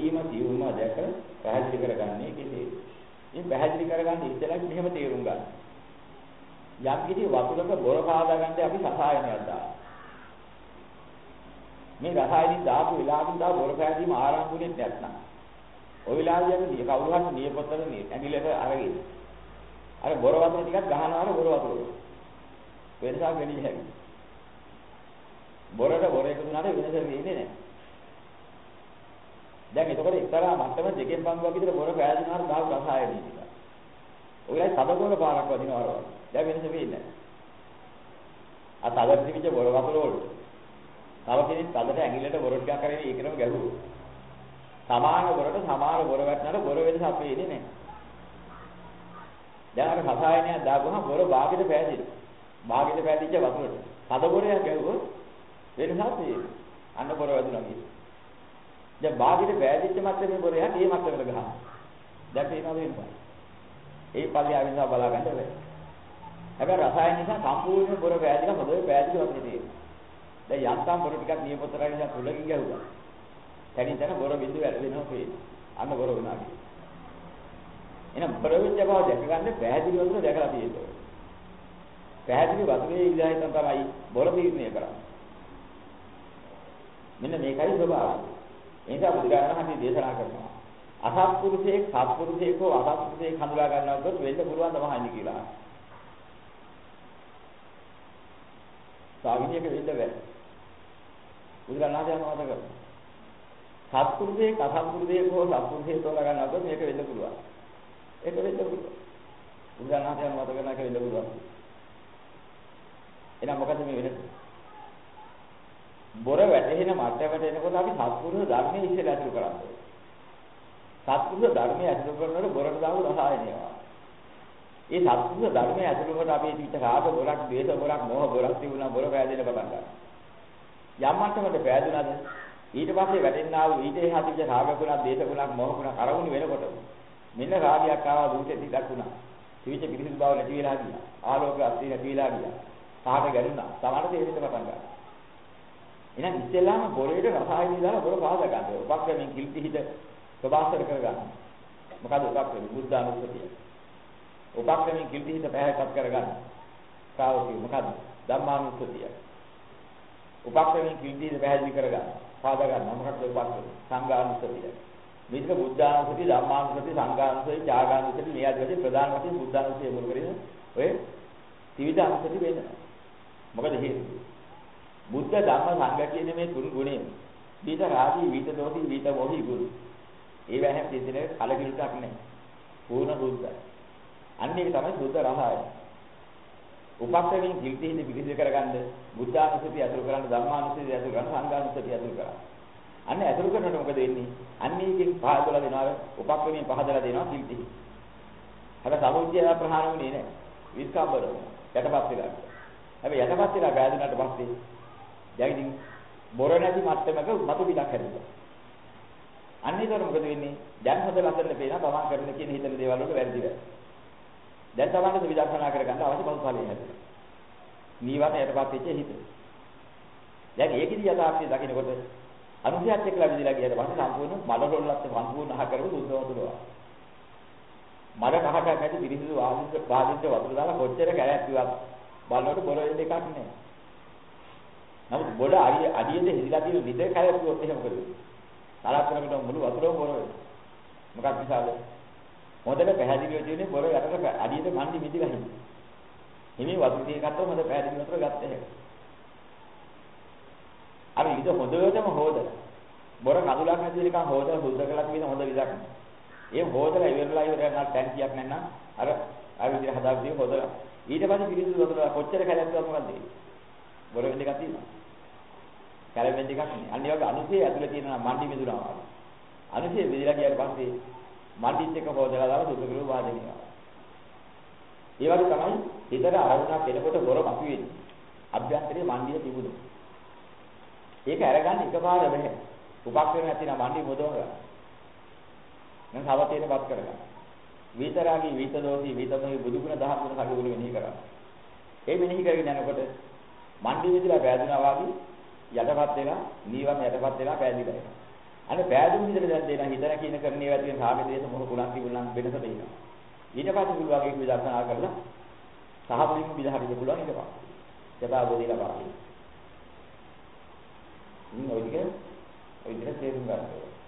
හරීම සියුම්ව දැක පැහැදිලි කරගන්නේ කෙසේද? මේ පැහැදිලි කරගන්න ඉස්සෙල්ලා මෙහෙම තේරුම් ගන්න. යම් කිසි වතුරක බොර පාදා ගන්න අපි රසායනයක් දානවා. මේ රසායනික දාපු වෙලාවකින් තා බොර පෑදීම ආරම්භුනේ නැත්නම් ඔය වෙලාවදී අපි කවුරු හරි නියපොත්තක ඇඟිල්ලට අරගෙන අර බොර වතුර ටිකක් ගහනවා බොර වතුර වෙනසක් වෙන්නේ නැහැ. බොරට බොර එකතු වුණාට වෙනස වෙන්නේ නැහැ. දැන් එතකොට එක්තරා මට්ටම දෙකෙන් පංගුවක් විතර බොර පෑදිනාට දාපු රසායනික ටික. ඔය වෙලාවේ සබකෝල පාරක් වදිනවා වගේ. දැන් වෙනස වෙන්නේ නැහැ. අර තදට තිබිච්ච බොර වතුර වලට තව කෙනෙක් තදට ඇඟිල්ලට බොර ටිකක් කරගෙන ඒකනම ගැහුවොත් සමාන බොරට සමාන බොර වැටෙනාට බොර වෙනස අපේ ඉන්නේ නැහැ. දැන් අර රසායනයක් දාපුවම බොර භාගෙට පෑදෙනවා. භාගෙට පෑදිච්ච වතුරට තද බොරයක් ගැහුවොත් වෙනසක් තියෙනවා. අන්න බොර වැදුනා කියන්නේ. දැන් භාගෙට පෑදිච්ච මට්ටමේ බොරයක් ඒ මට්ටමකට ගහනවා. දැන් පේනවද වෙනස? ඒ පල්ලිය නිසා බලා ගන්න බැහැ. හැබැයි රසායන නිසා සම්පූර්ණ බොර පෑදිලා හොඳට පෑදිලා වතුර තියෙනවා. දැන් යන්තම් බොර ටිකක් නියපොතරයි නිසා තුලකින් ගැහුවා. තනින් තන බොර බින්දු වැඩ වෙනවා පේන්නේ. අන්න බොර වෙනවා කියන්නේ. එහෙනම් බොර වෙච්ච බව දැක ගන්න පැහැදිලි වතුර දැකලා තියෙනවා. පැහැදිලි වතුරේ ඉඳලා හිටන් තමයි බොර තීරණය කරන්නේ. මෙන්න මේකයි ස්වභාවය. ඒක බුදුරජාණන් වහන්සේ දේශනා කරනවා. අසත්පුරුෂයෙක් සත්පුරුෂයෙක් හෝ අසත්පුරුෂයෙක් හඳුනා ගන්නවොත් වෙන්න පුළුවන් තමයි කියලා. සාවිනියක වෙන්න බැහැ. බුදුරජාණන් වහන්සේ මතක කරනවා. සත්පුරුෂයෙක් අසත්පුරුෂයෙක් හෝ සත්පුරුෂයෙක් තෝරා ගන්නවොත් මේක වෙන්න පුළුවන්. ඒක වෙන්න පුළුවන්. බුදුරජාණන් වහන්සේ මතක කරනවා ඒක වෙන්න පුළුවන්. එහෙනම් මොකද මේ වෙන්නේ? බොර වැටෙන මට්ටමට එනකොට අපි සත්පුරුෂ ධර්මයේ ඉස්සෙල්ලා අතුරු කරන්නේ. සත්පුරුෂ ධර්මයේ අතුරු කරනකොට බොරට දාපු රසායනයවා. ඒ සත්පුරුෂ ධර්මයේ අතුරු කොට අපි හිත රාග බොරක්, ද්වේෂ බොරක්, මෝහ බොරක් තිබුණා බොර පෑදෙන පටන් ගන්නවා. යම් මට්ටමකට පෑදුනද ඊට පස්සේ වැටෙන්නා වූ ඊට එහා තිබෙන රාග ගුණක්, ද්වේෂ ගුණක්, මෝහ ගුණක් අරමුණු වෙනකොට මෙන්න රාගයක් ආවා දුකේ ටිකක් වුණා. ත්‍රිවිධ පිරිසිදු බව නැති වෙලා ගියා. ආලෝක අස්ති නැති වෙලා ගියා. පහට ගැලුණා. සමහර තේරෙන්න පටන් ගන්නවා. එහෙනම් ඉස්සෙල්ලාම බොරේට රසායනික දාලා බොර පාද ගන්නවා. උපක්‍රමයෙන් කිල්ටි හිත ප්‍රබාසර කරගන්න. මොකද උපක්‍රම බුද්ධානුස්සතිය. උපක්‍රමයෙන් කිල්ටි හිත පැහැපත් කරගන්න. කාවකේ මොකද? ධම්මානුස්සතිය. උපක්‍රමයෙන් කිල්ටි හිත පැහැදිලි කරගන්න. පාද ගන්න. මොකක්ද උපක්‍රම? සංඝානුස්සතිය. මේක බුද්ධානුස්සතිය, ධම්මානුස්සතිය, සංඝානුස්සතිය, ත්‍යාගානුස්සතිය මේ ආදී වශයෙන් ප්‍රධාන වශයෙන් බුද්ධානුස්සතිය මුල් කරගෙන ඔය ත්‍රිවිධ අනුස්සතිය වෙනවා. මොකද හේතුව? බුද්ධ ධම්ම සංඝ කියන මේ තුන් ගුණය විත රාගී විත දෝෂී විත මොහි ගුණ. ඒ වැහැම දෙදෙනේ කලකිරුටක් නැහැ. පූර්ණ බුද්ධයි. අන්න ඒක තමයි බුද්ධ රහය. උපක්‍රමයෙන් කිල්ටි හිත පිළිසිදු කරගන්න බුද්ධානුස්සතිය අතුරු කරන්න ධම්මානුස්සතිය අතුරු කරන්න සංඝානුස්සතිය අතුරු කරන්න. අන්න අතුරු කරනකොට මොකද වෙන්නේ? අන්න ඒකෙන් පහදලා දෙනවා උපක්‍රමයෙන් පහදලා දෙනවා කිල්ටි. හැබැයි සමුද්දය ප්‍රහාණය වෙන්නේ නැහැ. විස්කම්බර යටපත් වෙලා. හැබැයි යටපත් වෙලා බෑදුනට පස්සේ දැන් ඉතින් බොර නැති මට්ටමක මතු පිටක් හැදෙනවා. අන්න ඒතර මොකද වෙන්නේ? දැන් හොඳ ලස්සනට පේනවා තමන් කරන කියන හිතන දේවල් වලට වැරදි වෙයි. දැන් තමන්ට විදර්ශනා කරගන්න අවශ්‍ය බව ඵලෙ හැදෙනවා. නීවරණ යටපත් වෙච්ච හිත. දැන් ඒකෙදි යථාර්ථය දකින්නකොට අනුසයත් එක්කලා විදිලා ගියට පස්සේ සම්පූර්ණ මල රොල්ලත් සම්පූර්ණ අහ කරපු සුද්ධවතුරවා. මල කහට නැති පිරිසිදු වාදිච්ච වතුර දාලා කොච්චර කැලයක් කිව්වත් බලනකොට බොර වෙන්න එකක් නෑ. නමුත් බොඩ අඩියෙද හිදලා තියෙන විතර කැලයක් කිව්වොත් එහෙම මොකද වෙන්නේ? තරතරකට මුළු වතුරම බොර වෙනවා. මොකක්ද විසාද? හොඳට පැහැදිලිව තියෙන්නේ බොර යටට අඩියට මණ්ඩි මිදිලා හිටියේ. හිමි වතුර ටික ගත්තොත් හොඳ පැහැදිලි වතුර ගත්ත හැකියි. අර ඉත හොඳටම හොදලා බොර කඳුලක් නැති නිකන් හොදලා සුද්ධ කරලා තියෙන හොඳ විදක් නේ. ඒ හොදලා ඉවරලා ඉවරලා ටැංකියක් නැත්නම් අර විදිහට හදාගන්න හොදලා ඊට පස්සේ පිරිසිදු වතුර කොච්චර කැලයක් ගියත් මොකද වෙන්නේ? බොර වෙන්න එකක් තියෙනවා. කැලෙන් වෙන්න එකක් නේ. අන්න ඒ වගේ අනුසය ඇතුලේ තියෙන මණ්ඩි මිදුනවා. අනුසය විදිලා ගියාට පස්සේ මණ්ඩිත් එක හොදලා දාලා සුද්ධ කරලා වාදෙනවා. ඒ වගේ තමයි හිතට අරමුණක් එනකොට බොර මතුවෙන්නේ. අභ්‍යන්තරයේ මණ්ඩිය තිබුණා. ඒක අරගන්න එකපාර බෑ. උපක්‍රම නැතිනම් මණ්ඩි මොදව ගන්න. මම සවතේනපත් කරගන්න. විතරාගී විතදෝසී විතමයි බුදුගුණ දහම් ගුණ කඩුගුණ මෙනෙහි කරා. ඒ මෙනෙහි කරගෙන යනකොට මණ්ඩි විදිලා පෑදුනා වගේ යටපත් වෙලා නීවරණ යටපත් වෙලා පෑදිලා එනවා. අනේ පෑදුම් විදිහට දැන් දෙන හිතන කියන කරන ඒවා තියෙන රාග දේශ මොහ කුලං කිවුලං වෙනස දෙනවා. ඊට පස්සේ පුළුවන් විදර්ශනා කරලා සහමුලින්ම විදහාරින්න පුළුවන් ඊට පස්සේ. යථාබෝධි ලබා ගන්න. ඉතින් ඔය විදිහට තේරුම් ගන්න ඕනේ.